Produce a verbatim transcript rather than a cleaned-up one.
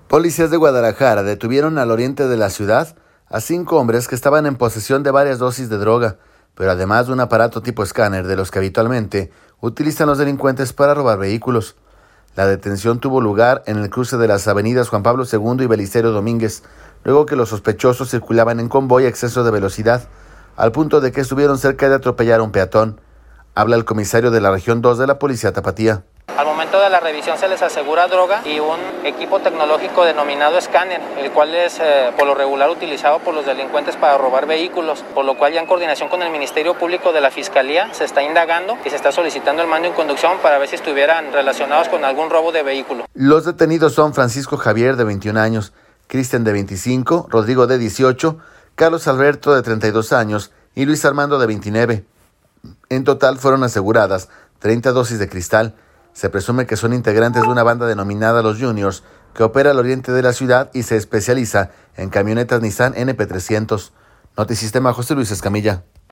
Policías de Guadalajara detuvieron al oriente de la ciudad a cinco hombres que estaban en posesión de varias dosis de droga, pero además de un aparato tipo escáner de los que habitualmente utilizan los delincuentes para robar vehículos. La detención tuvo lugar en el cruce de las avenidas Juan Pablo segundo y Belisario Domínguez, luego que los sospechosos circulaban en convoy a exceso de velocidad, al punto de que estuvieron cerca de atropellar a un peatón. Habla el comisario de la región dos de la Policía Tapatía. Al momento de la revisión se les asegura droga y un equipo tecnológico denominado escáner, el cual es eh, por lo regular utilizado por los delincuentes para robar vehículos, por lo cual ya en coordinación con el Ministerio Público de la Fiscalía se está indagando y se está solicitando el mando en conducción para ver si estuvieran relacionados con algún robo de vehículo. Los detenidos son Francisco Javier, de veintiún años, Cristian, de veinticinco, Rodrigo, de dieciocho, Carlos Alberto, de treinta y dos años y Luis Armando, de veintinueve. En total fueron aseguradas treinta dosis de cristal. Se presume que son integrantes de una banda denominada Los Juniors, que opera al oriente de la ciudad y se especializa en camionetas Nissan N P trescientos. Notisistema, José Luis Escamilla.